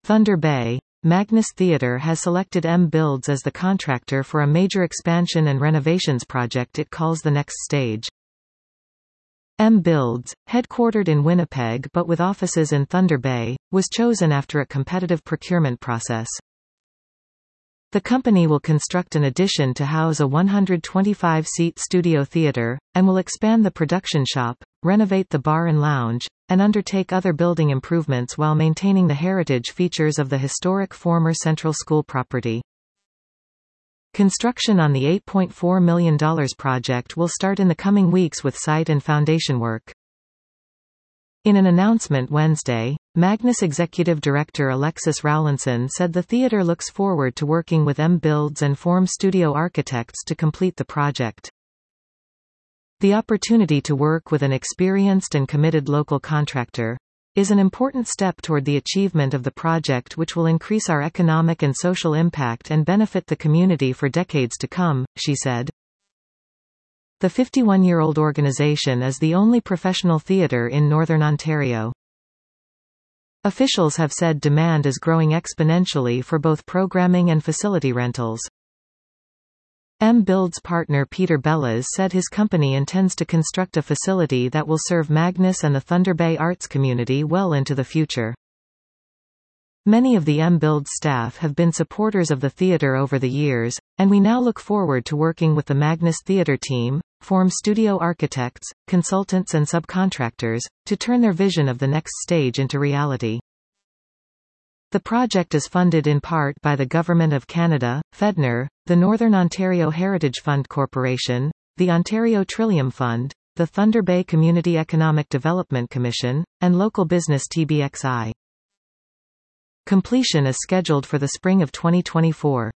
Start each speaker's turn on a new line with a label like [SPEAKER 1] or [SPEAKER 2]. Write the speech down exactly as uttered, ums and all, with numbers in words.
[SPEAKER 1] Thunder Bay, Magnus Theatre has selected M Builds as the contractor for a major expansion and renovations project it calls the next stage. M Builds, headquartered in Winnipeg but with offices in Thunder Bay, was chosen after a competitive procurement process. The company will construct an addition to house a one hundred twenty-five seat studio theatre, and will expand the production shop, renovate the bar and lounge, and undertake other building improvements while maintaining the heritage features of the historic former Central School property. Construction on the eight point four million dollars project will start in the coming weeks with site and foundation work. In an announcement Wednesday, Magnus Executive Director Alexis Rowlinson said the theatre looks forward to working with M Builds and Form Studio Architects to complete the project. The opportunity to work with an experienced and committed local contractor is an important step toward the achievement of the project, which will increase our economic and social impact and benefit the community for decades to come, she said. The fifty-one-year-old organization is the only professional theatre in Northern Ontario. Officials have said demand is growing exponentially for both programming and facility rentals. M Builds partner Peter Bellas said his company intends to construct a facility that will serve Magnus and the Thunder Bay arts community well into the future. Many of the M Builds staff have been supporters of the theatre over the years, and we now look forward to working with the Magnus Theatre team, Form Studio Architects, consultants and subcontractors, to turn their vision of the next stage into reality. The project is funded in part by the Government of Canada, FedNer, the Northern Ontario Heritage Fund Corporation, the Ontario Trillium Fund, the Thunder Bay Community Economic Development Commission, and local business T B X I. Completion is scheduled for the spring of twenty twenty-four.